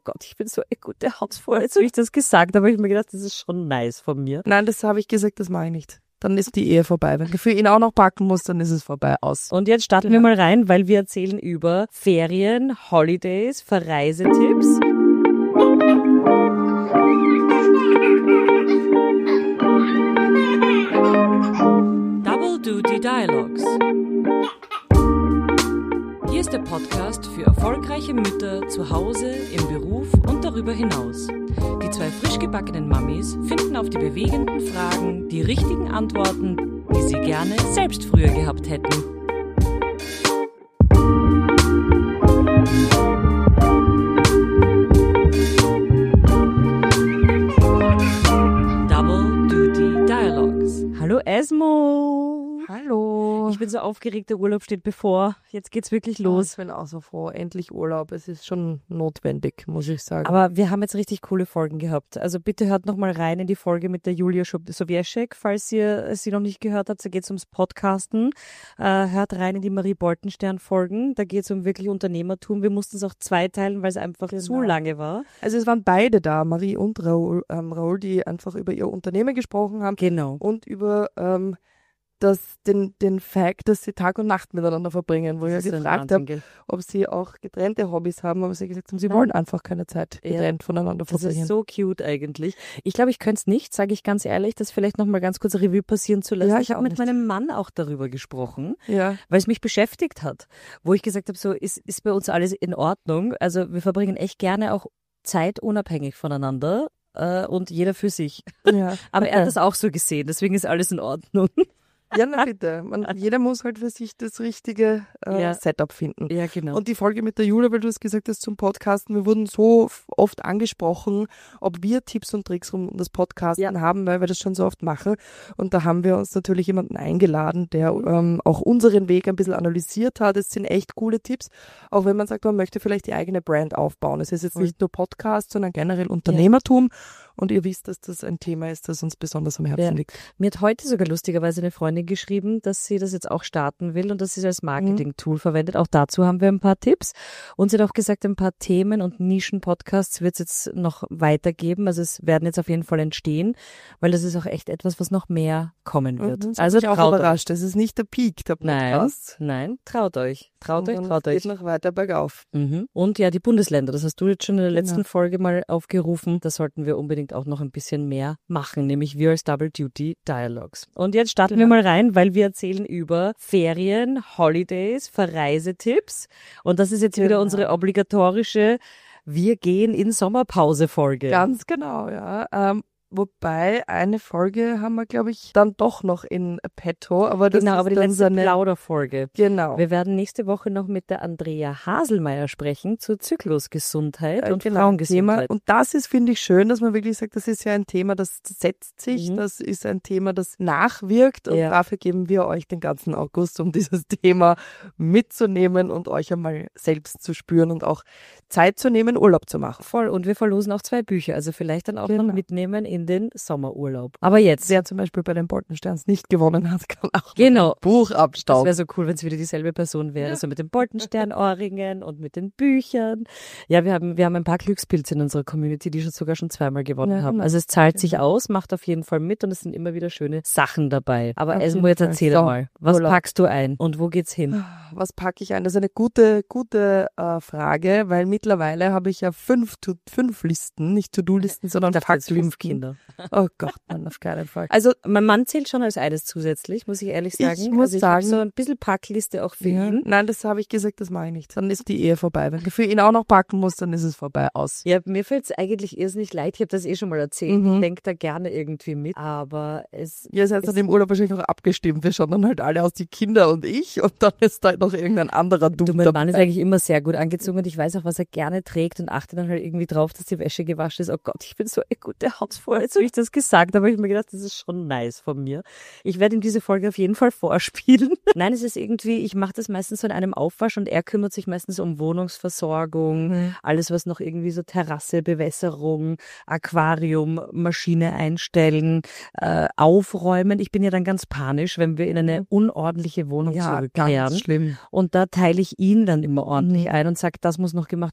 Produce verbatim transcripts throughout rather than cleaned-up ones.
Gott, ich bin so eine gute Hausfrau. Jetzt habe ich das gesagt, aber ich habe mir gedacht, das ist schon nice von mir. Nein, das habe ich gesagt, das mache ich nicht. Dann ist die Ehe vorbei. Wenn du für ihn auch noch packen musst, dann ist es vorbei, aus. Und jetzt starten ja. wir mal rein, weil wir erzählen über Ferien, Holidays, Verreisetipps. Double Duty Dialogues. Hier ist der Podcast für erfolgreiche Mütter zu Hause, im Beruf und darüber hinaus. Die zwei frisch gebackenen Mamis finden auf die bewegenden Fragen die richtigen Antworten, die sie gerne selbst früher gehabt hätten. Double Duty Dialogues. Hallo Esmo. Hallo. Ich bin so aufgeregt, der Urlaub steht bevor. Jetzt geht's wirklich los. Ich bin auch so froh. Endlich Urlaub. Es ist schon notwendig, muss ich sagen. Aber wir haben jetzt richtig coole Folgen gehabt. Also bitte hört noch mal rein in die Folge mit der Julia Sowieszek, falls ihr sie noch nicht gehört habt. Da geht's ums Podcasten. Äh, hört rein in die Marie Boltenstern-Folgen. Da geht's um wirklich Unternehmertum. Wir mussten es auch zweiteilen, weil es einfach genau. zu lange war. Also es waren beide da, Marie und Raoul, ähm, Raoul, die einfach über ihr Unternehmen gesprochen haben. Genau. Und über ähm, das, den, den Fact, dass sie Tag und Nacht miteinander verbringen, wo ich ja gefragt habe, ob sie auch getrennte Hobbys haben, aber sie gesagt haben, sie wollen einfach keine Zeit getrennt ja. voneinander verbringen. Das ist so cute eigentlich. Ich glaube, ich könnte es nicht, sage ich ganz ehrlich, das vielleicht nochmal ganz kurz Revue passieren zu lassen. Ja, ich ich habe mit meinem Mann auch darüber gesprochen, ja. weil es mich beschäftigt hat, wo ich gesagt habe, so ist, ist bei uns alles in Ordnung. Also wir verbringen echt gerne auch Zeit unabhängig voneinander äh, und jeder für sich. Ja. Aber er hat das auch so gesehen, deswegen ist alles in Ordnung. Ja, na bitte. Man, jeder muss halt für sich das richtige äh, ja. Setup finden. Ja, genau. Und die Folge mit der Julia, weil du es gesagt hast zum Podcasten, wir wurden so oft angesprochen, ob wir Tipps und Tricks um das Podcasten ja. haben, weil wir das schon so oft machen. Und da haben wir uns natürlich jemanden eingeladen, der ähm, auch unseren Weg ein bisschen analysiert hat. Es sind echt coole Tipps, auch wenn man sagt, man möchte vielleicht die eigene Brand aufbauen. Es ist jetzt mhm. nicht nur Podcast, sondern generell Unternehmertum. Ja. Und ihr wisst, dass das ein Thema ist, das uns besonders am Herzen ja. liegt. Mir hat heute sogar lustigerweise eine Freundin geschrieben, dass sie das jetzt auch starten will und dass sie es als Marketing-Tool mhm. verwendet. Auch dazu haben wir ein paar Tipps. Und sie hat auch gesagt, ein paar Themen und Nischen-Podcasts wird es jetzt noch weitergeben. Also es werden jetzt auf jeden Fall entstehen, weil das ist auch echt etwas, was noch mehr kommen wird. Mhm, das also bin ich auch überrascht. Das ist nicht der Peak der Podcast. Nein, nein, traut euch. Traut euch, traut euch. Es geht noch weiter bergauf. Mhm. Und ja, die Bundesländer, das hast du jetzt schon in der letzten genau. Folge mal aufgerufen. Da sollten wir unbedingt auch noch ein bisschen mehr machen, nämlich wir als Double Duty Dialogues. Und jetzt starten ja. wir mal rein, weil wir erzählen über Ferien, Holidays, Verreisetipps. Und das ist jetzt genau. wieder unsere obligatorische Wir gehen in Sommerpause-Folge. Ganz genau, ja. Ähm, Wobei, eine Folge haben wir, glaube ich, dann doch noch in petto. Aber das genau, ist aber die dann letzte so eine Plauderfolge. Genau. Wir werden nächste Woche noch mit der Andrea Haselmeier sprechen zur Zyklusgesundheit äh, und genau, Frauengesundheit. Thema. Und das ist, finde ich, schön, dass man wirklich sagt, das ist ja ein Thema, das setzt sich, mhm. das ist ein Thema, das nachwirkt. Und ja. dafür geben wir euch den ganzen August, um dieses Thema mitzunehmen und euch einmal selbst zu spüren und auch Zeit zu nehmen, Urlaub zu machen. Voll. Und wir verlosen auch zwei Bücher, also vielleicht dann auch genau. noch mitnehmen in den Sommerurlaub. Aber jetzt. Wer zum Beispiel bei den Boltensterns nicht gewonnen hat, kann auch genau. ein Buch abstauben. Das wäre so cool, wenn es wieder dieselbe Person wäre, ja. so mit den Boltenstern-Ohrringen und mit den Büchern. Ja, wir haben, wir haben ein paar Glückspilze in unserer Community, die schon sogar schon zweimal gewonnen ja, haben. Genau. Also es zahlt sich genau. aus, macht auf jeden Fall mit und es sind immer wieder schöne Sachen dabei. Aber auf Esmo, jetzt erzähl so, mal, was Urlaub. packst du ein und wo geht's hin? Was packe ich ein? Das ist eine gute, gute äh, Frage, weil mittlerweile habe ich ja fünf, to, fünf Listen, nicht To-Do-Listen, sondern Packlisten. Fünf Kinder. Oh Gott, Mann, auf keinen Fall. Also mein Mann zählt schon als eines zusätzlich, muss ich ehrlich sagen. Ich muss also ich sagen, so ein bisschen Packliste auch für ja. ihn. Nein, das habe ich gesagt, das mache ich nicht. Dann ist die Ehe vorbei. Wenn du für ihn auch noch packen musst, dann ist es vorbei, aus. Ja, mir fällt es eigentlich irrsinnig leid. Ich habe das eh schon mal erzählt. Mhm. Ich denke da gerne irgendwie mit, aber es... Ja, es hat dann im Urlaub wahrscheinlich noch abgestimmt. Wir schauen dann halt alle aus, die Kinder und ich, und dann ist da noch irgendein anderer Dumm. Du, mein Mann ist eigentlich immer sehr gut angezogen und ich weiß auch, was er gerne trägt und achte dann halt irgendwie drauf, dass die Wäsche gewaschen ist. Oh Gott, ich bin so eine gute Hausfrau. Jetzt habe ich das gesagt, aber ich habe mir gedacht, das ist schon nice von mir. Ich werde ihm diese Folge auf jeden Fall vorspielen. Nein, es ist irgendwie, ich mache das meistens so in einem Aufwasch und er kümmert sich meistens um Wohnungsversorgung, mhm. alles was noch irgendwie so Terrasse, Bewässerung, Aquarium, Maschine einstellen, äh, aufräumen. Ich bin ja dann ganz panisch, wenn wir in eine unordentliche Wohnung ja, zurückkehren. Ganz schlimm. Und da teile ich ihn dann immer ordentlich mhm. ein und sage, das muss noch gemacht werden.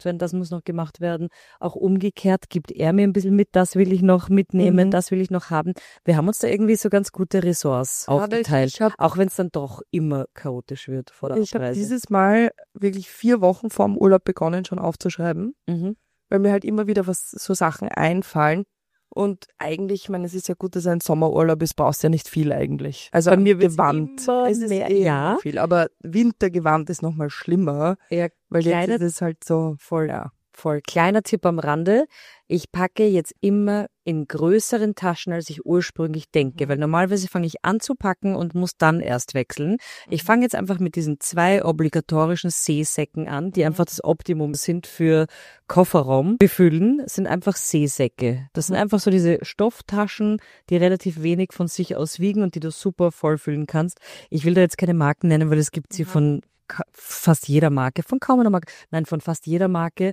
werden, das muss noch gemacht werden. Auch umgekehrt gibt er mir ein bisschen mit, das will ich noch mitnehmen, mhm. das will ich noch haben. Wir haben uns da irgendwie so ganz gute Ressorts ja, aufgeteilt, ich hab, auch wenn es dann doch immer chaotisch wird vor der Ich habe dieses Mal wirklich vier Wochen vor dem Urlaub begonnen, schon aufzuschreiben, mhm. weil mir halt immer wieder was so Sachen einfallen. Und eigentlich, ich meine, es ist ja gut, dass ein Sommerurlaub ist, brauchst ja nicht viel eigentlich. Also bei mir Gewand ist es mehr, ja. viel, aber Wintergewand ist nochmal schlimmer, ja, weil kleiner, jetzt ist es halt so voll, ja. Voll. Kleiner Tipp am Rande. Ich packe jetzt immer in größeren Taschen, als ich ursprünglich denke, weil normalerweise fange ich an zu packen und muss dann erst wechseln. Ich fange jetzt einfach mit diesen zwei obligatorischen Seesäcken an, die einfach das Optimum sind für Kofferraum befüllen, sind einfach Seesäcke. Das sind einfach so diese Stofftaschen, die relativ wenig von sich aus wiegen und die du super vollfüllen kannst. Ich will da jetzt keine Marken nennen, weil es gibt sie von fast jeder Marke, von kaum einer Marke, nein, von fast jeder Marke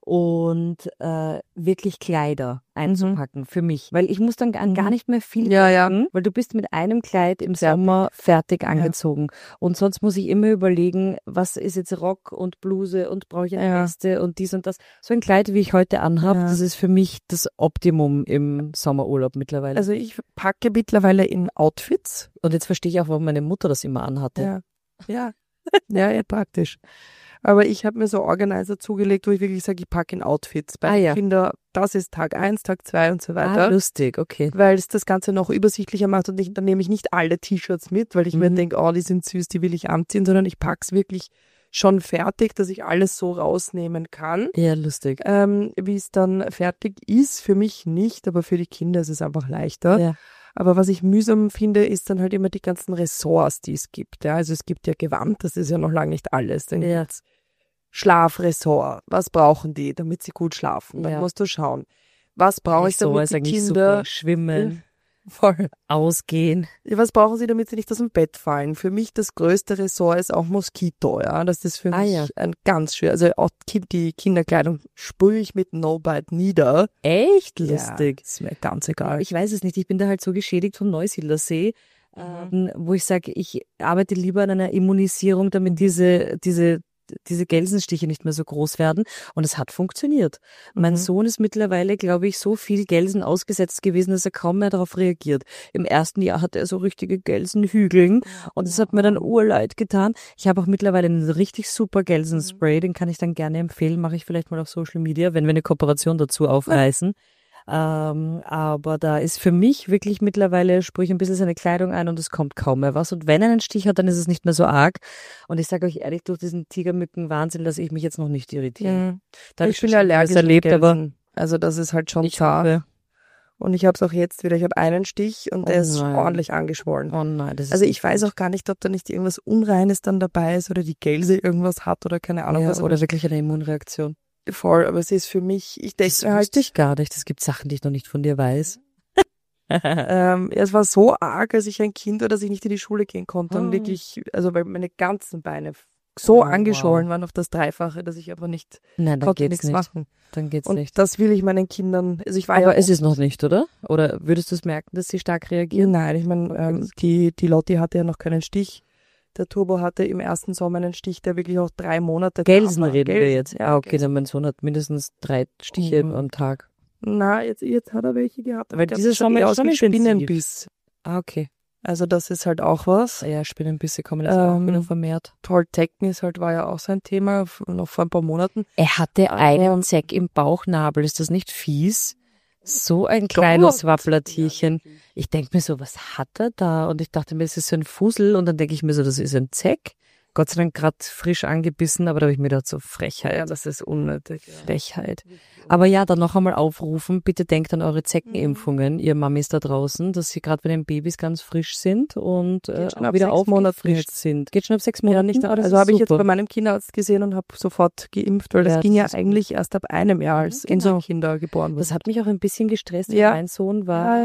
und äh, wirklich Kleider einzupacken mhm. für mich, weil ich muss dann gar, gar nicht mehr viel ja, packen, ja. weil du bist mit einem Kleid im Sommer fertig angezogen ja. und sonst muss ich immer überlegen, was ist jetzt Rock und Bluse und brauche ich eine ja. Weste und dies und das. So ein Kleid, wie ich heute anhabe, ja. das ist für mich das Optimum im Sommerurlaub mittlerweile. Also ich packe mittlerweile in Outfits. Und jetzt verstehe ich auch, warum meine Mutter das immer anhatte. Ja, ja. Ja, ja, praktisch. Aber ich habe mir so Organizer zugelegt, wo ich wirklich sage, ich packe in Outfits. Bei ah, ja. Kindern, das ist Tag eins, Tag zwei und so weiter. Ah, lustig, okay. Weil es das Ganze noch übersichtlicher macht und ich, dann nehme ich nicht alle T-Shirts mit, weil ich mhm. mir denke, oh, die sind süß, die will ich anziehen, sondern ich packe es wirklich schon fertig, dass ich alles so rausnehmen kann. Ja, lustig. Ähm, wie es dann fertig ist, für mich nicht, aber für die Kinder ist es einfach leichter. Ja. Aber was ich mühsam finde, ist dann halt immer die ganzen Ressorts, die es gibt. Ja, also es gibt ja Gewand, das ist ja noch lange nicht alles. Dann ja. gibt's Schlafressort. Was brauchen die, damit sie gut schlafen? Dann ja. musst du schauen. Was brauche ich, damit so, die Kinder super. Schwimmen, voll ausgehen. Ja, was brauchen sie, damit sie nicht aus dem Bett fallen? Für mich das größte Ressort ist auch Moskito. Ja, das ist für ah, mich ja. ein ganz schön. Also auch die Kinderkleidung sprühe ich mit No Bite nieder. Echt lustig. Ja, ist mir ganz egal. Ich weiß es nicht. Ich bin da halt so geschädigt vom Neusiedlersee, mhm. ähm, wo ich sage, ich arbeite lieber an einer Immunisierung, damit diese diese diese Gelsenstiche nicht mehr so groß werden. Und es hat funktioniert. Mhm. Mein Sohn ist mittlerweile, glaube ich, so viel Gelsen ausgesetzt gewesen, dass er kaum mehr darauf reagiert. Im ersten Jahr hatte er so richtige Gelsenhügeln und das hat mir dann urleid getan. Ich habe auch mittlerweile einen richtig super Gelsenspray, den kann ich dann gerne empfehlen, mache ich vielleicht mal auf Social Media, wenn wir eine Kooperation dazu aufreißen. Ähm, aber da ist für mich wirklich mittlerweile, sprühe ich ein bisschen seine Kleidung ein und es kommt kaum mehr was. Und wenn er einen Stich hat, dann ist es nicht mehr so arg. Und ich sage euch ehrlich, durch diesen Tigermücken-Wahnsinn lasse ich mich jetzt noch nicht irritieren. Mhm. Ich bin ja allergisch erlebt, aber also das ist halt schon zart. Und ich habe es auch jetzt wieder, ich habe einen Stich und oh der ist ordentlich angeschwollen. Oh nein, das ist also ich weiß auch gar nicht, ob da nicht irgendwas Unreines dann dabei ist oder die Gelse irgendwas hat oder keine Ahnung ja, was. Oder wirklich eine Immunreaktion. Voll, aber es ist für mich, ich denke das halt ich gar nicht. Es gibt Sachen, die ich noch nicht von dir weiß. ähm, es war so arg, als ich ein Kind war, dass ich nicht in die Schule gehen konnte oh. und wirklich, also weil meine ganzen Beine so oh, angeschwollen wow. waren auf das Dreifache, dass ich aber nicht Nein, dann konnte geht's nichts nicht. machen. Dann geht's und nicht. Das will ich meinen Kindern. Also ich war aber ja es ist noch nicht, oder? Oder würdest du es merken, dass sie stark reagieren? Nein, ich meine, ähm, die die Lotti hatte ja noch keinen Stich. Der Turbo hatte im ersten Sommer einen Stich, der wirklich auch drei Monate... Gelsen reden Gelsen. wir jetzt. Ja, okay, dann mein Sohn hat mindestens drei Stiche mhm. am Tag. Na, jetzt, jetzt hat er welche gehabt. Weil dieser Sommer ist schon ein Spinnenbiss. Ah, okay. Also das ist halt auch was. Ja, Spinnenbisse kommen jetzt ähm, auch wieder vermehrt. Tolltecken halt war ja auch so ein Thema, noch vor ein paar Monaten. Er hatte einen Zeck im Bauchnabel, ist das nicht fies? So ein kleines Wafflertierchen. Ich denke mir so, was hat er da? Und ich dachte mir, es ist so ein Fussel. Und dann denke ich mir so, das ist ein Zeck. Gott sei Dank gerade frisch angebissen, aber da habe ich mir gedacht, so Frechheit. Ja, das ist unnötig. Frechheit. Aber ja, dann noch einmal aufrufen, bitte denkt an eure Zeckenimpfungen, ihr Mamis da draußen, dass sie gerade bei den Babys ganz frisch sind und äh, wieder aufgefrischt sind. Geht schon ab sechs Monaten? Ja, nicht, also habe ich jetzt bei meinem Kinderarzt gesehen und habe sofort geimpft, weil das ja, ging das ja eigentlich erst ab einem Jahr, als genau. unser Kinder geboren wurde. Das hat mich auch ein bisschen gestresst, ja. mein Sohn war... Ja, ja.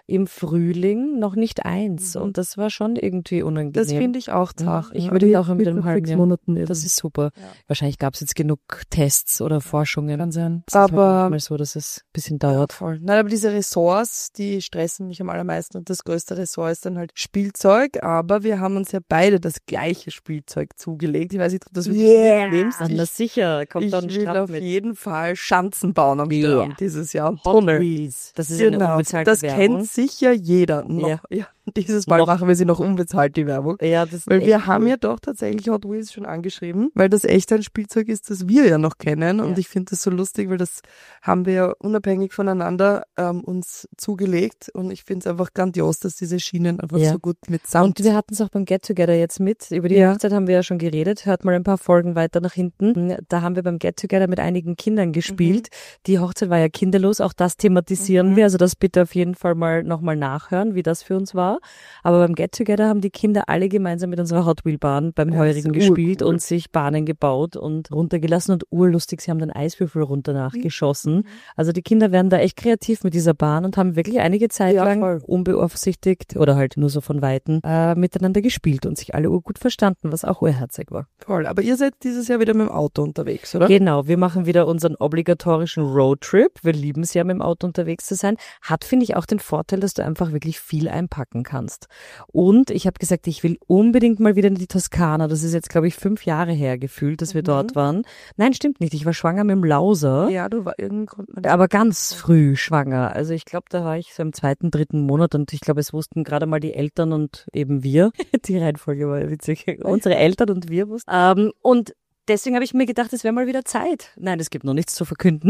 im Frühling noch nicht eins. Mhm. Und das war schon irgendwie unangenehm. Das finde ich auch zart. Ich würde ja, auch mit einem halben Jahr. Monaten das ist super. Ja. Wahrscheinlich gab es jetzt genug Tests oder Forschungen. Kann sein. Das aber ist halt manchmal so, dass es ein bisschen dauert. Ja, voll. Nein, aber diese Ressorts, die stressen mich am allermeisten. Und das größte Ressort ist dann halt Spielzeug. Aber wir haben uns ja beide das gleiche Spielzeug zugelegt. Ich weiß nicht, ob das wirklich yeah. nimmst. Na sicher, kommt ich dann will auf mit. jeden Fall Schanzen bauen am yeah. Strand dieses Jahr. Hot Wheels. Das ist genau. eine unbezahlte Das Werbung. kennt sicher jeder. Noch. Ja. ja. Dieses Mal noch. machen wir sie noch unbezahlt, die Werbung. Ja, das weil wir cool. haben ja doch tatsächlich Hot Wheels schon angeschrieben, weil das echt ein Spielzeug ist, das wir ja noch kennen. Ja. Und ich finde das so lustig, weil das haben wir ja unabhängig voneinander ähm, uns zugelegt. Und ich finde es einfach grandios, dass diese Schienen einfach ja. so gut mit Sound. Und wir hatten es auch beim Get Together jetzt mit. Über die ja. Hochzeit haben wir ja schon geredet. Hört mal ein paar Folgen weiter nach hinten. Da haben wir beim Get Together mit einigen Kindern gespielt. Mhm. Die Hochzeit war ja kinderlos. Auch das thematisieren mhm. wir. Also das bitte auf jeden Fall mal nochmal nachhören, wie das für uns war. Aber beim Get Together haben die Kinder alle gemeinsam mit unserer Hot Wheel Bahn beim Heurigen gespielt und sich Bahnen gebaut und runtergelassen und urlustig. Sie haben dann Eiswürfel runter nachgeschossen. Mhm. Also die Kinder werden da echt kreativ mit dieser Bahn und haben wirklich einige Zeit ja, lang voll. unbeaufsichtigt oder halt nur so von Weitem äh, miteinander gespielt und sich alle urgut verstanden, was auch urherzig war. Voll. Aber ihr seid dieses Jahr wieder mit dem Auto unterwegs, oder? Genau. Wir machen wieder unseren obligatorischen Roadtrip. Wir lieben es ja, mit dem Auto unterwegs zu sein. Hat, finde ich, auch den Vorteil, dass du einfach wirklich viel einpacken kannst. Und ich habe gesagt, ich will unbedingt mal wieder in die Toskana. Das ist jetzt, glaube ich, fünf Jahre her gefühlt, dass wir mhm. dort waren. Nein, stimmt nicht. Ich war schwanger mit dem Lauser. Ja, du war irgendwann. Aber ganz früh schwanger. Also ich glaube, da war ich so im zweiten, dritten Monat und ich glaube, es wussten gerade mal die Eltern und eben wir. Die Reihenfolge war witzig. Unsere Eltern und wir wussten. Ähm, und deswegen habe ich mir gedacht, es wäre mal wieder Zeit. Nein, es gibt noch nichts zu verkünden.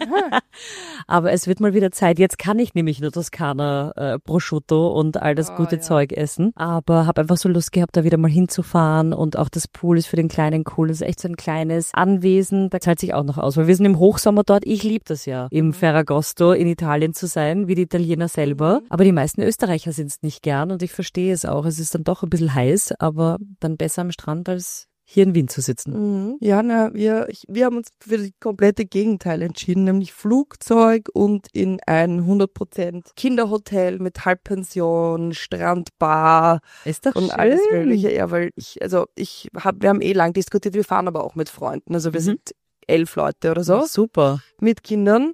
Aber es wird mal wieder Zeit. Jetzt kann ich nämlich nur Toskana äh, Prosciutto und all das oh, gute ja. Zeug essen. Aber habe einfach so Lust gehabt, da wieder mal hinzufahren. Und auch das Pool ist für den Kleinen cool. Das ist echt so ein kleines Anwesen. Da zahlt sich auch noch aus. Weil wir sind im Hochsommer dort. Ich liebe das ja, im mhm. Ferragosto in Italien zu sein, wie die Italiener selber. Aber die meisten Österreicher sind es nicht gern. Und ich verstehe es auch. Es ist dann doch ein bisschen heiß, aber dann besser am Strand als hier in Wien zu sitzen. Mhm. Ja, na, wir, ich, wir haben uns für das komplette Gegenteil entschieden, nämlich Flugzeug und in ein hundert Prozent Kinderhotel mit Halbpension, Strandbar. Ist doch und schön. Alles Mögliche. Ja, weil ich, also ich hab, wir haben eh lang diskutiert, wir fahren aber auch mit Freunden. Also wir mhm. sind elf Leute oder so. Oh, super. Mit Kindern.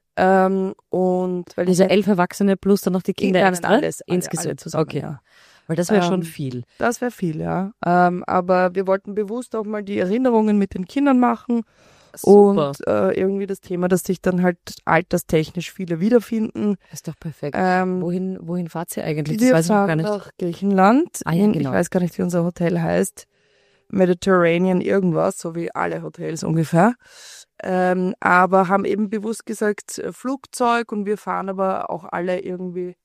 Ähm, und weil also elf Erwachsene plus dann noch die Kinder. Ja, alles, alles insgesamt. Alle zusammen, okay. Ja. Weil das wäre ähm, schon viel. Das wäre viel, ja. Ähm, aber wir wollten bewusst auch mal die Erinnerungen mit den Kindern machen. Super. Und äh, irgendwie das Thema, dass sich dann halt alterstechnisch viele wiederfinden. Das ist doch perfekt. Ähm, wohin, wohin fahrt ihr eigentlich? Das wir weiß ich fahren gar nicht. nach Griechenland. Ah, ja, genau. Ich weiß gar nicht, wie unser Hotel heißt. Mediterranean irgendwas, so wie alle Hotels ungefähr. Ähm, aber haben eben bewusst gesagt, Flugzeug, und wir fahren aber auch alle irgendwie.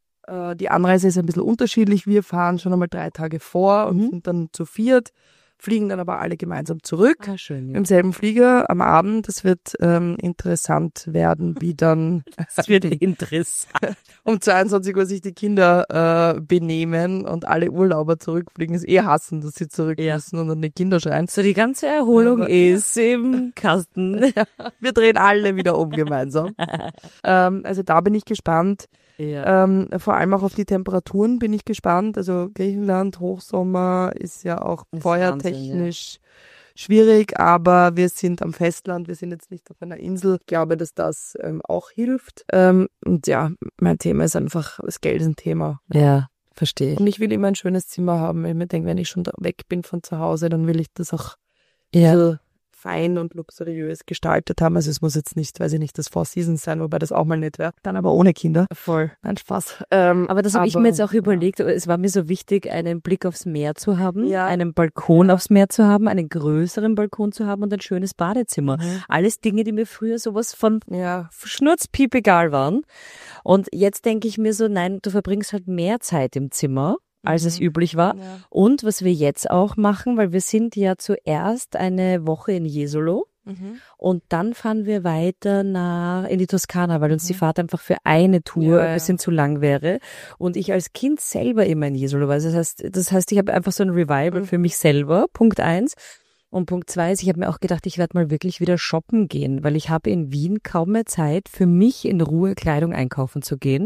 Die Anreise ist ein bisschen unterschiedlich. Wir fahren schon einmal drei Tage vor und mhm. sind dann zu viert, fliegen dann aber alle gemeinsam zurück. Ah, schön, ja. Im selben Flieger am Abend. Das wird ähm, interessant werden, wie dann das wird interessant. um zweiundzwanzig Uhr sich die Kinder äh, benehmen und alle Urlauber zurückfliegen. Es eh hassen, dass sie zurück ja. müssen und dann die Kinder schreien. So die ganze Erholung aber, ist ja. im Kasten. Wir drehen alle wieder um gemeinsam. ähm, also da bin ich gespannt. Ja. Ähm, vor allem auch auf die Temperaturen bin ich gespannt. Also Griechenland, Hochsommer ist ja auch ist feuertechnisch Wahnsinn, ja. schwierig, aber wir sind am Festland, wir sind jetzt nicht auf einer Insel. Ich glaube, dass das ähm, auch hilft. Ähm, und ja, mein Thema ist einfach, das Geld ist ein Thema. Ja, verstehe ich. Und ich will immer ein schönes Zimmer haben. Ich mir denke, wenn ich schon weg bin von zu Hause, dann will ich das auch ja. so fein und luxuriös gestaltet haben. Also es muss jetzt nicht, weiß ich nicht, das Four Seasons sein, wobei das auch mal nett wäre. Dann aber ohne Kinder. Voll. Nein, Spaß. Ähm, aber das habe ich mir jetzt auch überlegt. Es war mir so wichtig, einen Blick aufs Meer zu haben, ja. einen Balkon ja. aufs Meer zu haben, einen größeren Balkon zu haben und ein schönes Badezimmer. Mhm. Alles Dinge, die mir früher sowas von ja. Schnurzpiep egal waren. Und jetzt denke ich mir so, nein, du verbringst halt mehr Zeit im Zimmer, als mhm. es üblich war. Ja. Und was wir jetzt auch machen, weil wir sind ja zuerst eine Woche in Jesolo mhm. und dann fahren wir weiter nach in die Toskana, weil uns mhm. die Fahrt einfach für eine Tour ja, ein bisschen ja. zu lang wäre. Und ich als Kind selber immer in Jesolo war. Das heißt, das heißt, ich habe einfach so ein Revival mhm. für mich selber, Punkt eins. Und Punkt zwei ist, ich habe mir auch gedacht, ich werde mal wirklich wieder shoppen gehen, weil ich habe in Wien kaum mehr Zeit, für mich in Ruhe Kleidung einkaufen zu gehen.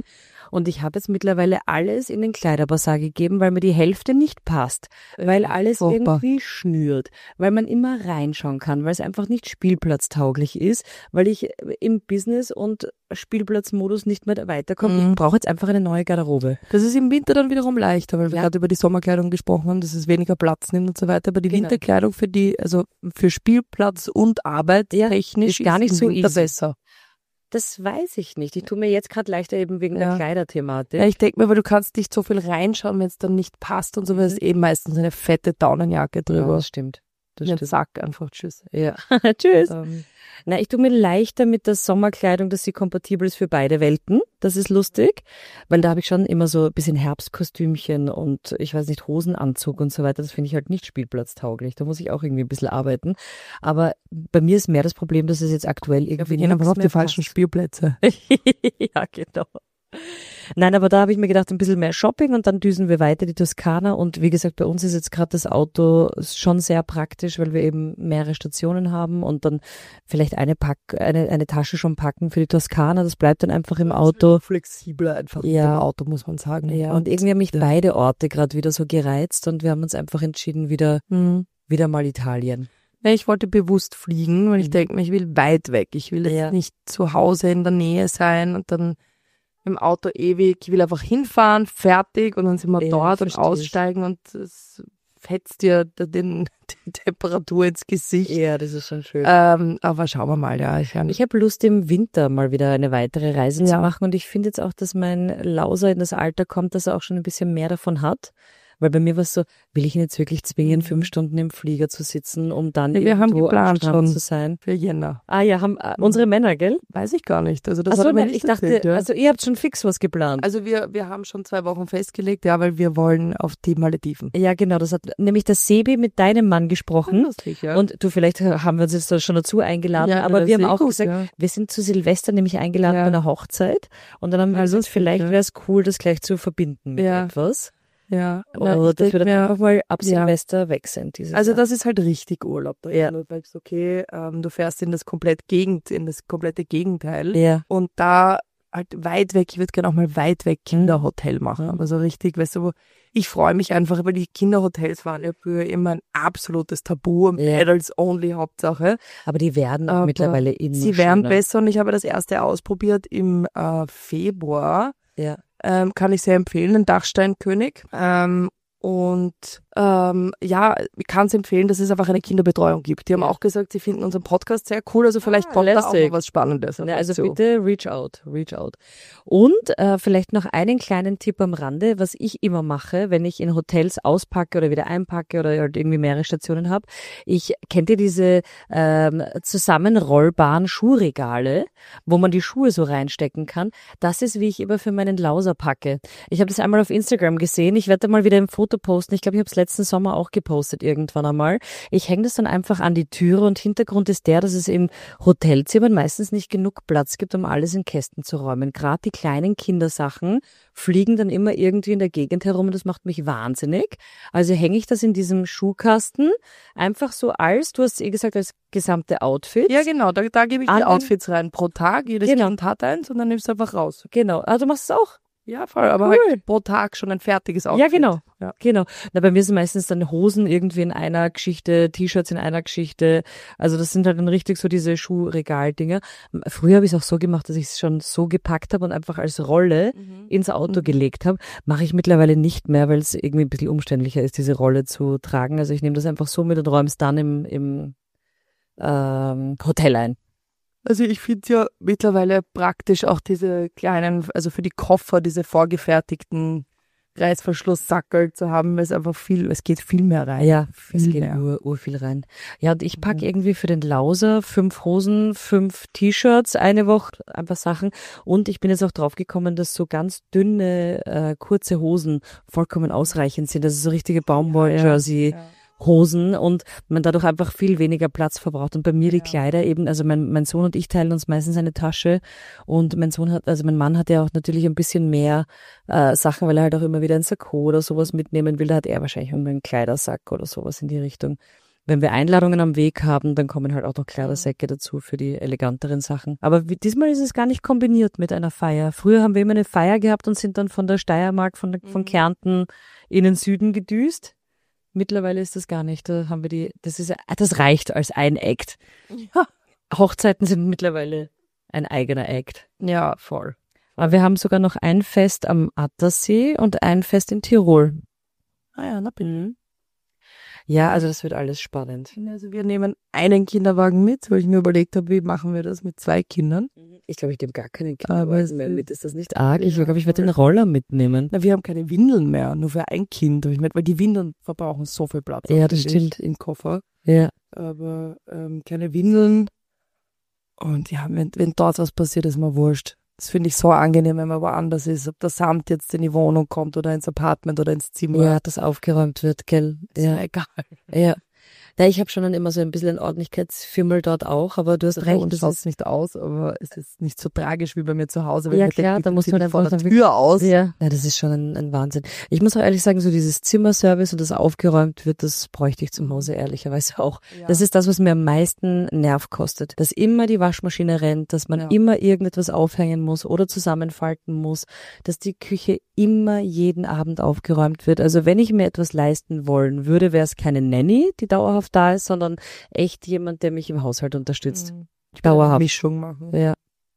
Und ich habe jetzt mittlerweile alles in den Kleiderbazar gegeben, weil mir die Hälfte nicht passt, weil alles Furchtbar. irgendwie schnürt, weil man immer reinschauen kann, weil es einfach nicht spielplatztauglich ist, weil ich im Business- und Spielplatzmodus nicht mehr weiterkomme. Mhm. Ich brauche jetzt einfach eine neue Garderobe. Das ist im Winter dann wiederum leichter, weil wir Ja. gerade über die Sommerkleidung gesprochen haben, dass es weniger Platz nimmt und so weiter. Aber die Genau. Winterkleidung für die, also für Spielplatz und Arbeit Ja, technisch ist gar nicht im so Winter easy. besser. Das weiß ich nicht. Ich tue mir jetzt gerade leichter eben wegen Ja. der Kleiderthematik. Ja, ich denke mir, weil du kannst nicht so viel reinschauen, wenn es dann nicht passt und so, weil es eben meistens eine fette Daunenjacke Ja, drüber. das stimmt. Das Den stimmt. Sack einfach, tschüss. Ja. Tschüss. Ähm, Na, ich tue mir leichter mit der Sommerkleidung, dass sie kompatibel ist für beide Welten. Das ist lustig, weil da habe ich schon immer so ein bisschen Herbstkostümchen und ich weiß nicht, Hosenanzug und so weiter. Das finde ich halt nicht spielplatztauglich. Da muss ich auch irgendwie ein bisschen arbeiten. Aber bei mir ist mehr das Problem, dass es jetzt aktuell ja, irgendwie wir gehen einfach nichts auf die mehr falschen passt. Spielplätze. Ja, genau. Nein, aber da habe ich mir gedacht, ein bisschen mehr Shopping und dann düsen wir weiter die Toskana. Und wie gesagt, bei uns ist jetzt gerade das Auto schon sehr praktisch, weil wir eben mehrere Stationen haben und dann vielleicht eine Pack, eine, eine Tasche schon packen für die Toskana. Das bleibt dann einfach im Auto. Flexibler einfach Ja. mit dem Auto, muss man sagen. Ja, und irgendwie haben mich ja. beide Orte gerade wieder so gereizt und wir haben uns einfach entschieden, wieder, Mhm. wieder mal Italien. Ja, ich wollte bewusst fliegen, weil ich Mhm. denke mir, ich will weit weg. Ich will jetzt Ja. nicht zu Hause in der Nähe sein und dann im Auto ewig. Ich will einfach hinfahren, fertig und dann sind wir Ja, dort und verstehe ich. aussteigen und es fetzt dir den, die Temperatur ins Gesicht. Ja, das ist schon schön. Ähm, aber schauen wir mal, ja. Ich, Ich habe Lust, im Winter mal wieder eine weitere Reise zu Ja. machen und ich finde jetzt auch, dass mein Lauser in das Alter kommt, dass er auch schon ein bisschen mehr davon hat. Weil bei mir war es so, will ich ihn jetzt wirklich zwingen, fünf Stunden im Flieger zu sitzen, um dann Ja, wir haben irgendwo am geplant Strand schon. zu sein? für Jänner. Ah ja, haben äh, unsere Männer, gell? Weiß ich gar nicht. Also das Achso, hat er mir nein, nicht ich dachte, erzählt, ja. also ihr habt schon fix was geplant. Also wir, wir haben schon zwei Wochen festgelegt, ja, weil wir wollen auf die Malediven. Ja, genau, das hat nämlich der Sebi mit deinem Mann gesprochen. Lustig, ja. Und du, vielleicht haben wir uns jetzt da schon dazu eingeladen, Ja, aber das wir ist haben eh auch gut, gesagt, ja. wir sind zu Silvester nämlich eingeladen Ja. bei einer Hochzeit und dann haben wir Ja, gesagt, lustig, vielleicht ja. wäre es cool, das gleich zu verbinden mit Ja. etwas. ja. Oder Na, ich dass wir denk dann mir, einfach mal ab ja. Silvester weg sind. Dieses Also Jahr. das ist halt richtig Urlaub. Da Ja. Du sagst, okay, ähm, du fährst in das komplett Gegend, in das komplette Gegenteil. Ja. Und da halt weit weg, ich würde gerne auch mal weit weg Kinderhotel machen. Mhm. Aber so richtig, weißt du, wo ich freue mich einfach, weil die Kinderhotels waren ja früher immer ein absolutes Tabu, Ja. Adults only Hauptsache. Aber die werden auch Aber mittlerweile immer Sie werden schöner. besser und ich habe das erste ausprobiert im äh, Februar. Ja. Ähm, kann ich sehr empfehlen, den Dachsteinkönig. Ähm, und ähm, ja, ich kann es empfehlen, dass es einfach eine Kinderbetreuung gibt. Die haben Ja. auch gesagt, sie finden unseren Podcast sehr cool, also vielleicht Ah, kommt da auch lässig. noch was Spannendes. Ja, also dazu. bitte reach out, reach out. Und äh, vielleicht noch einen kleinen Tipp am Rande, was ich immer mache, wenn ich in Hotels auspacke oder wieder einpacke oder halt irgendwie mehrere Stationen habe. Ich kennt ihr diese ähm, zusammenrollbaren Schuhregale, wo man die Schuhe so reinstecken kann? Das ist, wie ich immer für meinen Lauser packe. Ich habe das einmal auf Instagram gesehen. Ich werde da mal wieder ein Foto posten. Ich glaube, ich habe es letzten Sommer auch gepostet irgendwann einmal. Ich hänge das dann einfach an die Türe und Hintergrund ist der, dass es im Hotelzimmern meistens nicht genug Platz gibt, um alles in Kästen zu räumen. Gerade die kleinen Kindersachen fliegen dann immer irgendwie in der Gegend herum und das macht mich wahnsinnig. Also hänge ich das in diesem Schuhkasten einfach so als, du hast eh gesagt, als gesamte Outfit. Ja, genau, da, da gebe ich An die den- Outfits rein pro Tag. Jedes Genau. Kind hat eins und dann nimmst du einfach raus. Genau. Ah, du machst es auch? Ja, voll, aber Cool. halt pro Tag schon ein fertiges Outfit. Ja, genau. Ja. Genau. Na, bei mir sind meistens dann Hosen irgendwie in einer Geschichte, T-Shirts in einer Geschichte. Also das sind halt dann richtig so diese Schuhregaldinger. Früher habe ich es auch so gemacht, dass ich es schon so gepackt habe und einfach als Rolle ins Auto Mhm. gelegt habe. Mache ich mittlerweile nicht mehr, weil es irgendwie ein bisschen umständlicher ist, diese Rolle zu tragen. Also ich nehme das einfach so mit und räume es dann im, im ähm, Hotel ein. Also ich finde ja mittlerweile praktisch auch diese kleinen, also für die Koffer, diese vorgefertigten Reißverschlusssackel zu haben, weil es einfach viel, es geht viel mehr rein. Ja, es viel geht mehr. ur, ur viel rein. Ja, und ich packe Mhm. irgendwie für den Lauser fünf Hosen, fünf T-Shirts eine Woche, einfach Sachen. Und ich bin jetzt auch drauf gekommen, dass so ganz dünne, äh, kurze Hosen vollkommen ausreichend sind. Also so richtige Baumwoll-Jersey. Ja. Hosen und man dadurch einfach viel weniger Platz verbraucht. Und bei mir die Ja. Kleider eben, also mein, mein Sohn und ich teilen uns meistens eine Tasche und mein Sohn hat, also mein Mann hat ja auch natürlich ein bisschen mehr äh, Sachen, weil er halt auch immer wieder ein Sakko oder sowas mitnehmen will. Da hat er wahrscheinlich einen Kleidersack oder sowas in die Richtung. wenn wir Einladungen am Weg haben, dann kommen halt auch noch Kleidersäcke dazu für die eleganteren Sachen. Aber wie, diesmal ist es gar nicht kombiniert mit einer Feier. Früher haben wir immer eine Feier gehabt und sind dann von der Steiermark, von, von Kärnten in den Süden gedüst. Mittlerweile ist das gar nicht. Da haben wir die, das ist, das reicht als ein Act. Ja. Hochzeiten sind mittlerweile ein eigener Act. Ja, voll. Aber wir haben sogar noch ein Fest am Attersee und ein Fest in Tirol. Ah ja, na bitte. Ja, also das wird alles spannend. Also wir nehmen einen Kinderwagen mit, weil ich mir überlegt habe, wie machen wir das mit zwei Kindern. Ich glaube, ich nehme gar keinen Aber Kinderwagen es mehr ist- mit. Ist das nicht arg? Ich glaube, ich werde den Roller mitnehmen. Na, wir haben keine Windeln mehr, nur für ein Kind. Hab ich gemeint, weil die Windeln verbrauchen so viel Platz. Ja, das finde ich, stimmt. Im Koffer. Ja. Aber ähm, keine Windeln. Und ja, wenn, wenn dort was passiert, ist mir wurscht. Das finde ich so angenehm, wenn man woanders ist. Ob der Samt jetzt in die Wohnung kommt oder ins Apartment oder ins Zimmer. Ja, dass aufgeräumt wird, gell? ist Ja. mir egal. Ja. Ja, ich habe schon dann immer so ein bisschen einen Ordentlichkeitsfimmel dort auch, aber du hast Bei recht. uns Das schaut ist, es nicht aus, aber es ist nicht so tragisch wie bei mir zu Hause. weil Ja, mir klar, denkt, da wie muss sieht man die einfach vor der sagen, Tür aus. ja. ja, das ist schon ein, ein Wahnsinn. Ich muss auch ehrlich sagen, so dieses Zimmerservice und das aufgeräumt wird, das bräuchte ich zum Hause ehrlicherweise auch. Ja. Das ist das, was mir am meisten Nerv kostet. Dass immer die Waschmaschine rennt, dass man Ja. immer irgendetwas aufhängen muss oder zusammenfalten muss, dass die Küche immer jeden Abend aufgeräumt wird. Also wenn ich mir etwas leisten wollen würde, wäre es keine Nanny, die dauerhaft da ist, sondern echt jemand, der mich im Haushalt unterstützt. Mhm. Dauerhaft. Mischung machen. Ja.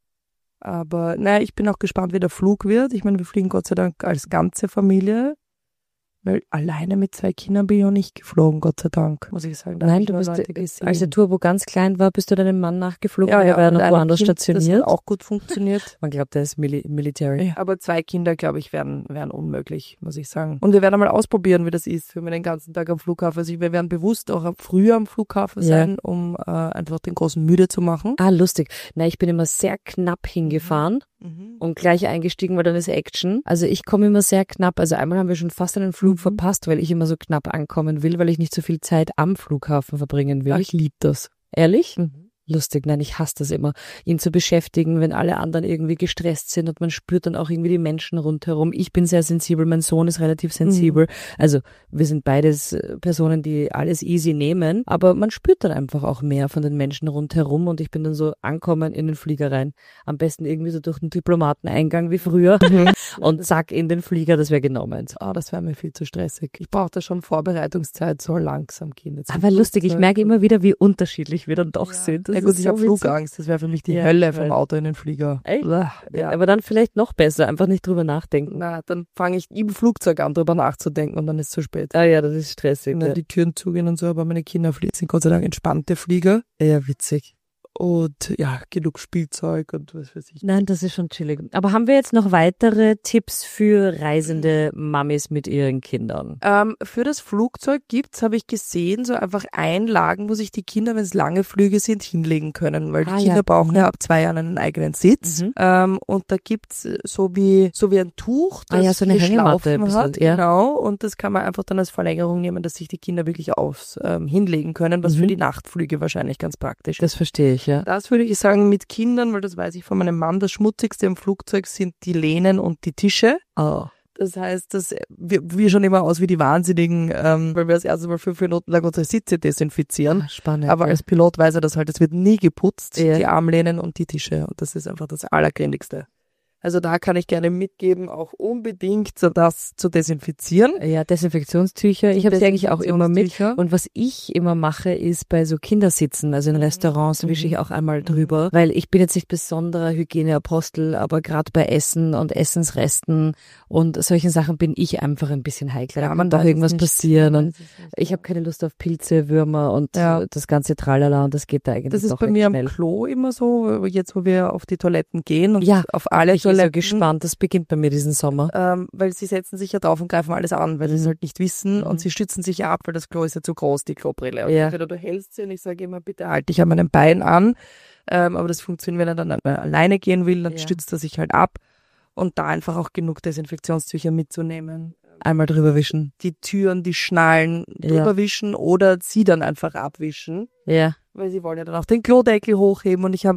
Aber naja, ich bin auch gespannt, wie der Flug wird. Ich meine, wir fliegen Gott sei Dank als ganze Familie. Weil alleine mit zwei Kindern bin ich auch nicht geflogen, Gott sei Dank, muss ich sagen. Da hab Nein, ich du nur bist, Leute gesehen. als der Turbo ganz klein war, bist du deinem Mann nachgeflogen, ja, der ja, war ja und noch ein woanders Kind, stationiert. Das hat auch gut funktioniert. Man glaubt, der ist mili military. Aber zwei Kinder, glaube ich, wären, wären unmöglich, muss ich sagen. Und wir werden einmal ausprobieren, wie das ist, wenn wir den ganzen Tag am Flughafen. Also wir werden bewusst auch früher am Flughafen Ja. sein, um äh, einfach den großen müde zu machen. Ah, lustig. Na, ich bin immer sehr knapp hingefahren Mhm. und gleich eingestiegen, weil dann ist Action. Also ich komme immer sehr knapp. Also einmal haben wir schon fast einen Flug Mhm. verpasst, weil ich immer so knapp ankommen will, weil ich nicht so viel Zeit am Flughafen verbringen will. Ja, ich liebe das. Ehrlich? Mhm. Lustig, nein, ich hasse das immer, ihn zu beschäftigen, wenn alle anderen irgendwie gestresst sind und man spürt dann auch irgendwie die Menschen rundherum. Ich bin sehr sensibel, mein Sohn ist relativ sensibel. Also wir sind beides äh, Personen, die alles easy nehmen, aber man spürt dann einfach auch mehr von den Menschen rundherum und ich bin dann so ankommen in den Flieger rein. Am besten irgendwie so durch den Diplomateneingang wie früher und zack in den Flieger, das wäre genau meins. Ah, das wäre mir viel zu stressig. Ich brauche da schon Vorbereitungszeit, so langsam gehen. Jetzt Aber lustig, ich merke immer wieder, wie unterschiedlich wir dann doch Ja. sind. Das Ja gut, ist ich so habe witzig. Flugangst, das wäre für mich die Ja, Hölle ich vom weiß. Auto in den Flieger. Echt? Uah, ja. Aber dann vielleicht noch besser, einfach nicht drüber nachdenken. Na, dann fange ich im Flugzeug an, drüber nachzudenken und dann ist es zu spät. Ah ja, das ist stressig. Wenn dann die Türen zugehen und so, aber meine Kinder flie- sind Gott sei Dank entspannte Flieger. Ja, witzig. Und ja, genug Spielzeug und was weiß ich. Nein, das ist schon chillig. Aber haben wir jetzt noch weitere Tipps für reisende Mamis mit ihren Kindern? Ähm, für das Flugzeug gibt's, habe ich gesehen, so einfach Einlagen, wo sich die Kinder, wenn es lange Flüge sind, hinlegen können. Weil die Ah, Kinder ja. brauchen ja ab zwei Jahren einen eigenen Sitz. Mhm. Ähm, und da gibt's so wie, so wie ein Tuch, Ah das ja, so eine vier Hängematte ein Schlaufen bisschen, hat. ja. Genau. Und das kann man einfach dann als Verlängerung nehmen, dass sich die Kinder wirklich aufs ähm, hinlegen können, was Mhm. für die Nachtflüge wahrscheinlich ganz praktisch ist. Das verstehe ich, ja. Das würde ich sagen mit Kindern, weil das weiß ich von meinem Mann, das Schmutzigste im Flugzeug sind die Lehnen und die Tische. Oh. Das heißt, dass wir, wir schon immer aus wie die Wahnsinnigen, ähm, weil wir das erste Mal fünf Minuten lang unsere Sitze desinfizieren. Ah, spannend. Aber ja. als Pilot weiß er das halt, es wird nie geputzt, Ja. die Armlehnen und die Tische. Und das ist einfach das Allergründigste. Also da kann ich gerne mitgeben, auch unbedingt so das zu desinfizieren. Ja, Desinfektionstücher. Ich habe sie eigentlich auch immer mit. Desinfektionstücher. Und was ich immer mache, ist bei so Kindersitzen, also in Restaurants, wische ich auch einmal drüber, weil ich bin jetzt nicht besonderer Hygieneapostel, aber gerade bei Essen und Essensresten und solchen Sachen bin ich einfach ein bisschen heikler. Da Ja, kann man doch weiß es irgendwas nicht. passieren Man und weiß es nicht. ich habe keine Lust auf Pilze, Würmer und Ja. das ganze Tralala und das geht da eigentlich Das ist doch bei recht mir am schnell. Klo immer so, jetzt wo wir auf die Toiletten gehen und Ja, auf alle Ich bin so Toiletten. gespannt, das beginnt bei mir diesen Sommer. Ähm, weil sie setzen sich ja drauf und greifen alles an, weil sie es halt nicht wissen Mhm. und sie stützen sich ja ab, weil das Klo ist ja zu groß, die Klobrille. Und Ja. entweder du hältst sie und ich sage immer, bitte halt dich an meinem Bein an, ähm, aber das funktioniert, wenn er dann alleine gehen will, dann Ja. stützt er sich halt ab und da einfach auch genug Desinfektionstücher mitzunehmen. Einmal drüber wischen. Die Türen, die Schnallen Ja. drüber wischen oder sie dann einfach abwischen, Ja. weil sie wollen ja dann auch den Klodeckel hochheben und ich habe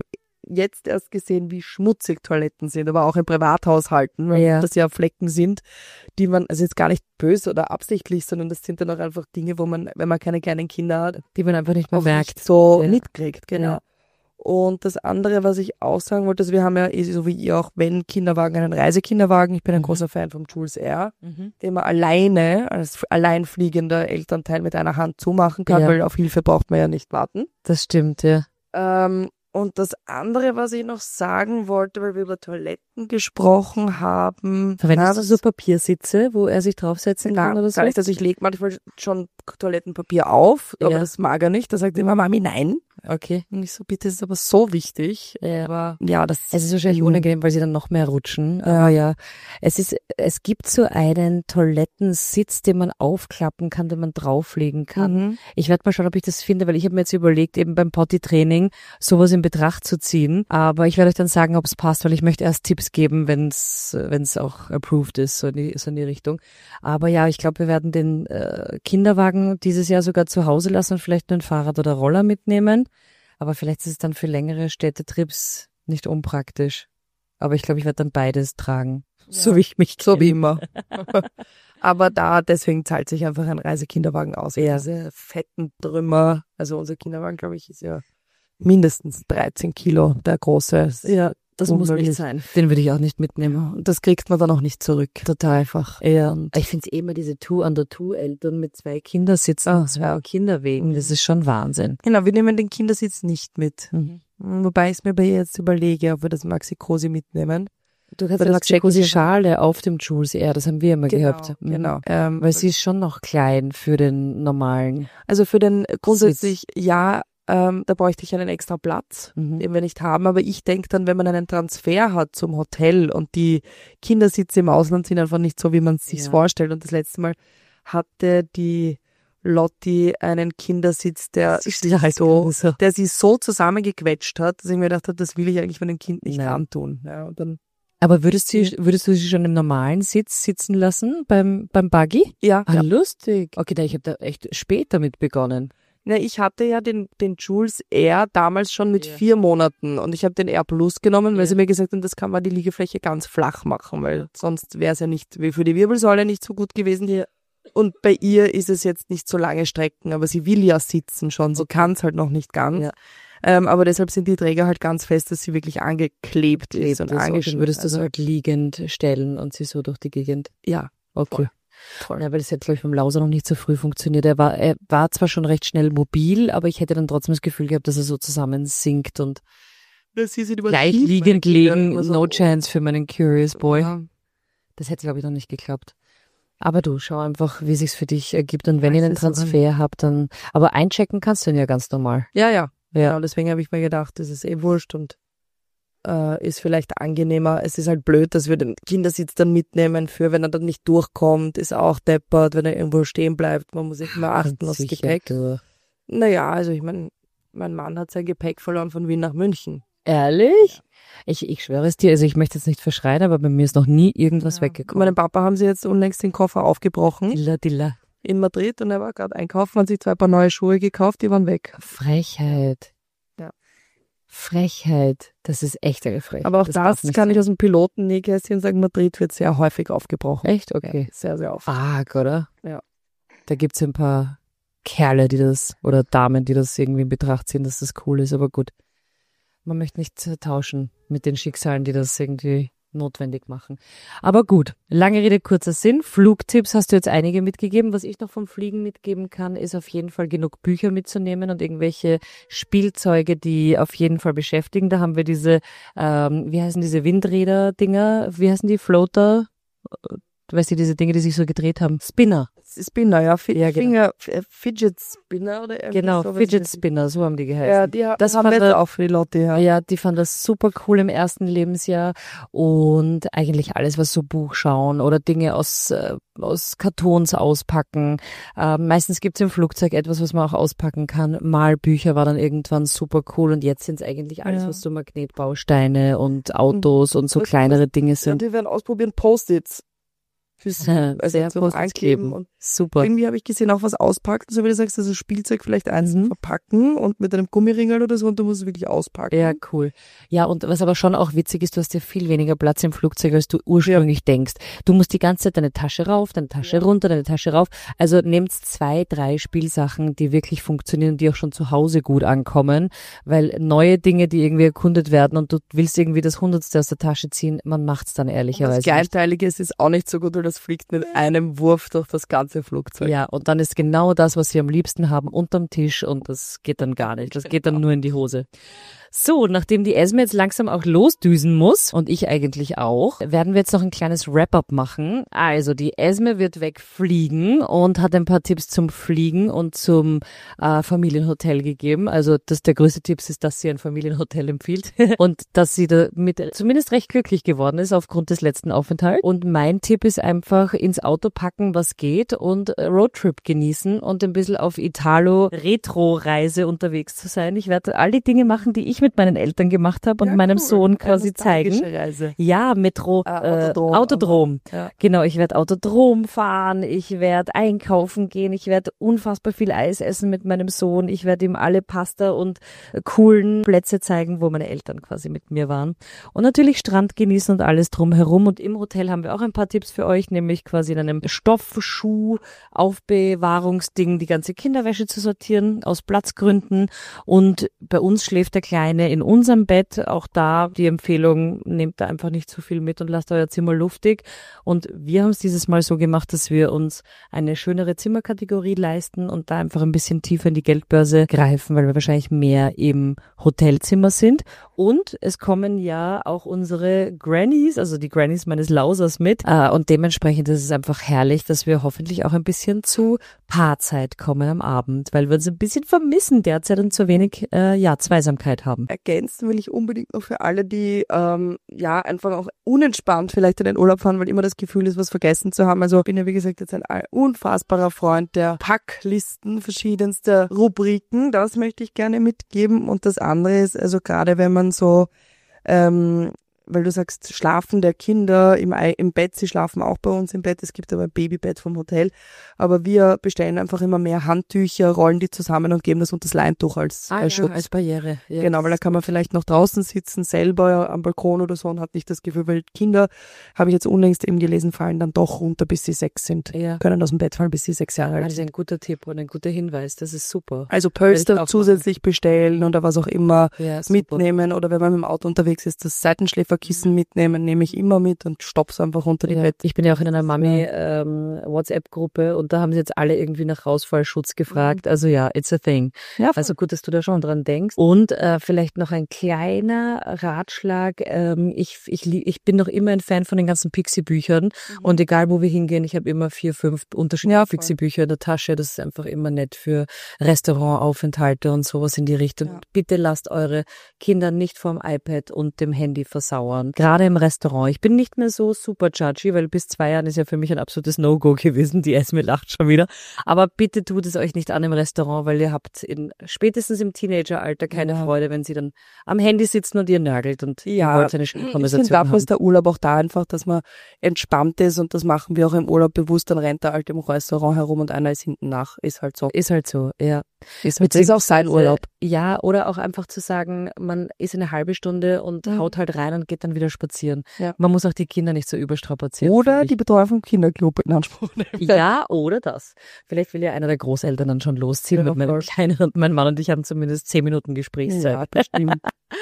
jetzt erst gesehen, wie schmutzig Toiletten sind, aber auch in Privathaushalten, weil Ja. das ja Flecken sind, die man, also jetzt gar nicht böse oder absichtlich, sondern das sind dann auch einfach Dinge, wo man, wenn man keine kleinen Kinder hat, Die man einfach nicht mehr auch merkt. nicht so Ja. mitkriegt, genau. Ja. Und das andere, was ich auch sagen wollte, also wir haben ja, eh so wie ihr auch, wenn Kinderwagen, einen Reisekinderwagen. Ich bin ein Mhm. großer Fan vom Jules Air, Mhm. den man alleine als alleinfliegender Elternteil mit einer Hand zumachen kann, Ja. weil auf Hilfe braucht man ja nicht warten. Das stimmt, ja. Ähm, und das andere, was ich noch sagen wollte, weil wir über Toiletten gesprochen haben. Verwendest na, du das- so Papiersitze, wo er sich draufsetzen kann Na, oder so? gar nicht. Also ich lege manchmal schon Toilettenpapier auf, aber Ja. das mag er nicht. Da sagt immer Mami, nein. Okay. Und ich so, bitte, das ist aber so wichtig. Ja. Aber ja, das Es ist wahrscheinlich Mhm. unangenehm, weil sie dann noch mehr rutschen. Aber ja, es ist, es gibt so einen Toilettensitz, den man aufklappen kann, den man drauflegen kann. Mhm. Ich werde mal schauen, ob ich das finde, weil ich habe mir jetzt überlegt, eben beim Potty-Training sowas in Betracht zu ziehen. Aber ich werde euch dann sagen, ob es passt, weil ich möchte erst Tipps geben, wenn es wenn es auch approved ist, so in die, so in die Richtung. Aber ja, ich glaube, wir werden den äh, Kinderwagen dieses Jahr sogar zu Hause lassen und vielleicht nur ein Fahrrad oder Roller mitnehmen. Aber vielleicht ist es dann für längere Städtetrips nicht unpraktisch. Aber ich glaube, ich werde dann beides tragen. So wie ich mich So wie kenne. immer. Aber da, deswegen zahlt sich einfach ein Reisekinderwagen aus. Ja. Diese fetten Trümmer, also unser Kinderwagen, glaube ich, ist ja mindestens dreizehn Kilo, der große. Ja, das muss Unmöglich. nicht sein. Den würde ich auch nicht mitnehmen. Und das kriegt man dann auch nicht zurück. Total einfach. Ja. Und ich finde es eh immer diese Two-under-Two-Eltern mit zwei Kindersitzen, Ah, zwei Kinderwegen, das ist schon Wahnsinn. Genau, wir nehmen den Kindersitz nicht mit. Mhm. Wobei ich es mir bei ihr jetzt überlege, ob wir das Maxi Cosi mitnehmen. Du kannst Weil ja das check ich die einfach. Schale auf dem Jules Air, das haben wir immer gehabt. Mhm. Genau. Ähm, Weil sie ist schon noch klein für den normalen. also für den grundsätzlich, ja, ähm, da bräuchte ich einen extra Platz, Mhm. den wir nicht haben. Aber ich denke dann, wenn man einen Transfer hat zum Hotel und die Kindersitze im Ausland sind einfach nicht so, wie man es sich Ja. vorstellt. Und das letzte Mal hatte die Lotti einen Kindersitz, der Sie sich halt so, so. der sie so zusammengequetscht hat, dass ich mir gedacht habe, das will ich eigentlich meinem Kind nicht Nein. antun. Ja, und dann, Aber würdest du, würdest du sie schon im normalen Sitz sitzen lassen beim, beim Buggy? ja, Ah, ja. lustig. Okay, da, ich habe da echt spät damit begonnen. Na, ich hatte ja den, den Jules Air damals schon mit Ja. vier Monaten und ich habe den Air Plus genommen, weil Ja. sie mir gesagt haben, das kann man die Liegefläche ganz flach machen, weil sonst wäre es ja nicht, wie für die Wirbelsäule nicht so gut gewesen. Ja. Und bei ihr ist es jetzt nicht so lange Strecken, aber sie will ja sitzen schon, sie kann es halt noch nicht ganz. Ja. Ähm, aber deshalb sind die Träger halt ganz fest, dass sie wirklich angeklebt ist und Das, okay, angeschnitten. würdest du also, so halt liegend stellen und sie so durch die Gegend? ja, Okay. Voll. Voll. Ja, weil das hat, glaube ich, beim Lauser noch nicht so früh funktioniert. Er war, er war zwar schon recht schnell mobil, aber ich hätte dann trotzdem das Gefühl gehabt, dass er so zusammensinkt und sie sind gleich übertrieben, liegend weil die dann liegen, immer so- no chance für meinen Curious Boy. Ja. Das hätte, glaube ich, noch nicht geklappt. Aber du, schau einfach, wie sich's für dich ergibt. Und wenn Ja, ihr es einen ist so ein- Transfer habt, dann, aber einchecken kannst du ihn ja ganz normal. Ja, ja. Ja. Genau, deswegen habe ich mir gedacht, das ist eh wurscht und äh, ist vielleicht angenehmer. Es ist halt blöd, dass wir den Kindersitz dann mitnehmen für, wenn er dann nicht durchkommt, ist auch deppert, wenn er irgendwo stehen bleibt. Man muss sich immer achten aufs Sicher, Gepäck. du. Naja, also ich meine, mein Mann hat sein Gepäck verloren von Wien nach München. Ehrlich? Ich, ich schwöre es dir, also ich möchte jetzt nicht verschreien, aber bei mir ist noch nie irgendwas weggekommen. Meinem Papa haben sie jetzt unlängst den Koffer aufgebrochen Dilla, dilla. in Madrid und er war gerade einkaufen, hat sich zwei paar neue Schuhe gekauft, die waren weg. Frechheit. Ja. Frechheit. Das ist echt eine Frechheit. Aber auch das, darf nicht kann ich sein. aus dem Pilotennähkästchen sagen, Madrid wird sehr häufig aufgebrochen. Echt? Okay. Ja, sehr, sehr oft. Arg, oder? Ja. Da gibt's ein paar Kerle, die das, oder Damen, die das irgendwie in Betracht ziehen, dass das cool ist, aber gut. Man möchte nicht äh, tauschen mit den Schicksalen, die das irgendwie notwendig machen. Aber gut, lange Rede, kurzer Sinn. Flugtipps hast du jetzt einige mitgegeben. Was ich noch vom Fliegen mitgeben kann, ist auf jeden Fall genug Bücher mitzunehmen und irgendwelche Spielzeuge, die auf jeden Fall beschäftigen. Da haben wir diese, ähm, wie heißen diese Windräder-Dinger? Wie heißen die? Floater? Du weißt du, diese Dinge, die sich so gedreht haben? Spinner. Spinner, ja, Fi Ja, genau. Finger, F- äh, Fidget Spinner oder irgendwie Genau, so, Fidget weiß ich Spinner, so haben die nicht. geheißen. Ja, die ha- Das haben fand wir jetzt er- auch für die Lotte, ja. Ja, die fand das super cool im ersten Lebensjahr und eigentlich alles, was so Buch schauen oder Dinge aus, äh, aus Kartons auspacken. Äh, meistens gibt's im Flugzeug etwas, was man auch auspacken kann. Malbücher war dann irgendwann super cool und jetzt sind's eigentlich alles, Ja. was so Magnetbausteine und Autos und so Was- kleinere Dinge Ja, sind. wir werden ausprobieren Post-its. fürs also sehr zum Ankleben. Und super. Irgendwie habe ich gesehen, auch was auspacken, so wie du sagst, also Spielzeug vielleicht einzeln mhm. verpacken und mit einem Gummiringel oder so und du musst es wirklich auspacken. Ja, cool. Ja, und was aber schon auch witzig ist, du hast ja viel weniger Platz im Flugzeug, als du ursprünglich ja. denkst. Du musst die ganze Zeit deine Tasche rauf, deine Tasche ja. runter, deine Tasche rauf. Also nehmt zwei, drei Spielsachen, die wirklich funktionieren, die auch schon zu Hause gut ankommen, weil neue Dinge, die irgendwie erkundet werden und du willst irgendwie das Hundertste aus der Tasche ziehen, man macht's dann ehrlicherweise. Das Kleinteilige ist, ist auch nicht so gut, weil das fliegt mit einem Wurf durch das ganze Flugzeug. Ja, und dann ist genau das, was sie am liebsten haben, unterm Tisch und das geht dann gar nicht. Das geht dann nur in die Hose. So, nachdem die Esme jetzt langsam auch losdüsen muss und ich eigentlich auch, werden wir jetzt noch ein kleines Wrap-up machen. Also die Esme wird wegfliegen und hat ein paar Tipps zum Fliegen und zum äh, Familienhotel gegeben. Also das der größte Tipp ist, dass sie ein Familienhotel empfiehlt und dass sie damit zumindest recht glücklich geworden ist aufgrund des letzten Aufenthalts. Und mein Tipp ist einfach ins Auto packen, was geht und Roadtrip genießen und ein bisschen auf Italo-Retro-Reise unterwegs zu sein. Ich werde all die Dinge machen, die ich mit meinen Eltern gemacht habe und ja, meinem cool. Sohn quasi zeigen. Reise. Ja, Metro, ah, äh, Autodrom. Autodrom. Ja. Genau, ich werde Autodrom fahren, ich werde einkaufen gehen, ich werde unfassbar viel Eis essen mit meinem Sohn, ich werde ihm alle Pasta und äh, coolen Plätze zeigen, wo meine Eltern quasi mit mir waren. Und natürlich Strand genießen und alles drumherum. Und im Hotel haben wir auch ein paar Tipps für euch, nämlich quasi in einem Stoffschuh-Aufbewahrungsding die ganze Kinderwäsche zu sortieren, aus Platzgründen. Und bei uns schläft der Kleine in unserem Bett. Auch da die Empfehlung, nehmt da einfach nicht zu viel mit und lasst euer Zimmer luftig. Und wir haben es dieses Mal so gemacht, dass wir uns eine schönere Zimmerkategorie leisten und da einfach ein bisschen tiefer in die Geldbörse greifen, weil wir wahrscheinlich mehr im Hotelzimmer sind. Und es kommen ja auch unsere Grannies, also die Grannies meines Lausers mit. Und dementsprechend ist es einfach herrlich, dass wir hoffentlich auch ein bisschen zu Paarzeit kommen am Abend, weil wir uns ein bisschen vermissen derzeit und zu wenig äh, ja, Zweisamkeit haben. Ergänzen will ich unbedingt noch für alle, die ähm, ja einfach auch unentspannt vielleicht in den Urlaub fahren, weil immer das Gefühl ist, was vergessen zu haben. Also ich bin ja wie gesagt jetzt ein unfassbarer Freund der Packlisten verschiedenster Rubriken. Das möchte ich gerne mitgeben. Und das andere ist, also gerade wenn man so ähm, weil du sagst, Schlafen der Kinder im, im Bett, sie schlafen auch bei uns im Bett, es gibt aber ein Babybett vom Hotel, aber wir bestellen einfach immer mehr Handtücher, rollen die zusammen und geben das unter das Leintuch als, ah, als ja, Schutz. als Barriere. Ja. Genau, weil da kann man vielleicht noch draußen sitzen, selber am Balkon oder so und hat nicht das Gefühl, weil Kinder, habe ich jetzt unlängst eben gelesen, fallen dann doch runter, bis sie sechs sind, ja. können aus dem Bett fallen, bis sie sechs Jahre alt sind. Das ist ein guter Tipp und ein guter Hinweis, das ist super. Also Polster zusätzlich bestellen oder was auch immer ja, mitnehmen oder wenn man mit dem Auto unterwegs ist, das Seitenschläferkissen mhm. mitnehmen, nehme ich immer mit und stopp's einfach unter die ja, Bett. Ich bin ja auch in einer Mami-WhatsApp-Gruppe ähm, und da haben sie jetzt alle irgendwie nach Rausfallschutz gefragt. Mhm. Also ja, it's a thing. Ja, also gut, dass du da schon dran denkst. Und äh, vielleicht noch ein kleiner Ratschlag. Ähm, ich, ich, ich bin noch immer ein Fan von den ganzen Pixie-Büchern mhm. und egal, wo wir hingehen, ich habe immer vier, fünf unterschiedliche ja, Pixie-Bücher in der Tasche. Das ist einfach immer nett für Restaurantaufenthalte und sowas in die Richtung. Ja. Bitte lasst eure Kinder nicht vorm iPad und dem Handy versauern. Gerade im Restaurant. Ich bin nicht mehr so super judgy, weil bis zwei Jahren ist ja für mich ein absolutes No-Go gewesen. Die Esme lacht schon wieder. Aber bitte tut es euch nicht an im Restaurant, weil ihr habt in, spätestens im Teenageralter keine ja. Freude, wenn sie dann am Handy sitzen und ihr nörgelt und ja. ihr wollt eine schöne Konversation ich finde, dafür ist der Urlaub auch da einfach, dass man entspannt ist und das machen wir auch im Urlaub bewusst. Dann rennt der Alte im Restaurant herum und einer ist hinten nach. Ist halt so. Ist halt so, ja. Ist, halt, ist auch sein Urlaub. Ja, oder auch einfach zu sagen, man ist eine halbe Stunde und mhm. haut halt rein und geht dann wieder spazieren. Ja. Man muss auch die Kinder nicht so überstrapazieren. Oder die Betreuung vom Kinderclub in Anspruch nehmen. Ja, oder das. Vielleicht will ja einer der Großeltern dann schon losziehen. Ja, mit meinem Kleineren, mein Mann und ich haben zumindest zehn Minuten Gesprächszeit. Ja, das stimmt.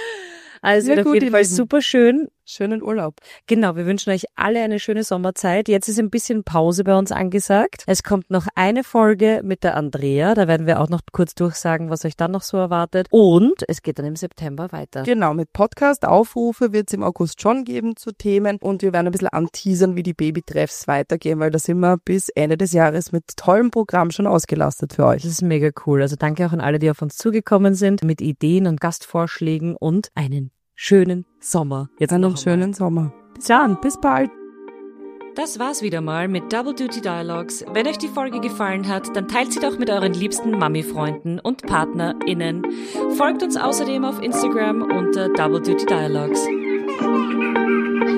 Also ja, auf jeden Fall super schön. Schönen Urlaub. Genau, wir wünschen euch alle eine schöne Sommerzeit. Jetzt ist ein bisschen Pause bei uns angesagt. Es kommt noch eine Folge mit der Andrea. Da werden wir auch noch kurz durchsagen, was euch dann noch so erwartet. Und es geht dann im September weiter. Genau, mit Podcast-Aufrufe wird es im August schon geben zu Themen. Und wir werden ein bisschen anteasern, wie die Babytreffs weitergehen, weil da sind wir bis Ende des Jahres mit tollem Programm schon ausgelastet für euch. Das ist mega cool. Also danke auch an alle, die auf uns zugekommen sind mit Ideen und Gastvorschlägen und einen schönen Sommer. Jetzt einen schönen Sommer. Bis dann, bis bald. Das war's wieder mal mit Double Duty Dialogues. Wenn euch die Folge gefallen hat, dann teilt sie doch mit euren liebsten Mami-Freunden und PartnerInnen. Folgt uns außerdem auf Instagram unter Double Duty Dialogues.